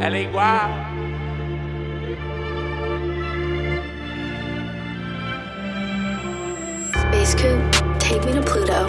LA Guap. Space Coupe, take me to Pluto.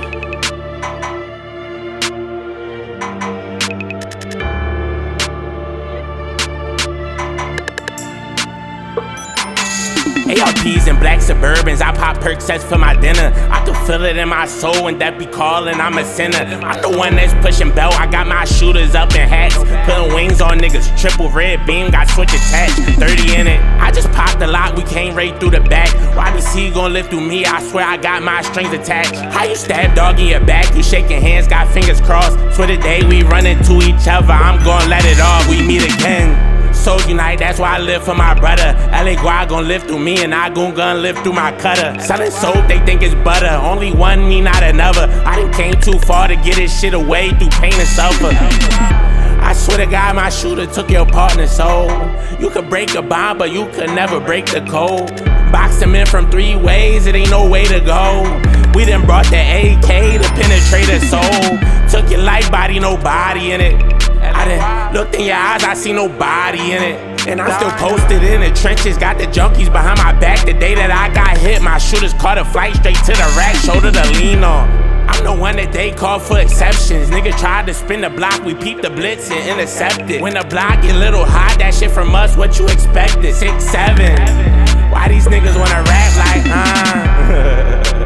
ARPs and black Suburbans, I pop Percocets for my dinner. I can feel it in my soul when that be calling, I'm a sinner. I'm the one that's pushing belt, I got my shooters up in hats. Putting wings on niggas, triple red beam, got switch attached, 30 in it. I just popped the lock, we came right through the back. YDC gon' live through me, I swear I got my strings attached. How you stab dog in your back, you shaking hands, got fingers crossed. For the day we run into each other, I'm gon' let it off, we meet again. So unite, that's why I live for my brother. LA Guap gon' live through me and I gon' live through my cutter. Selling soap, they think it's butter. Only one, me, not another. I done came too far to get this shit away through pain and suffer. I swear to God, my shooter took your partner's soul. You could break a bond, but you could never break the code. Box him in from 3 ways, it ain't no way to go. We done brought the AK to penetrate a soul. Took your life, body, no body in it. I done looked in your eyes, I see nobody in it. And I'm still posted in the trenches, got the junkies behind my back. The day that I got hit, my shooters caught a flight straight to the rack, shoulder to lean on. I'm the one that they call for exceptions. Niggas tried to spin the block, we peeped the blitz and intercepted. When the block get little hot, that shit from us, what you expected? 6'7". Why these niggas wanna rap like,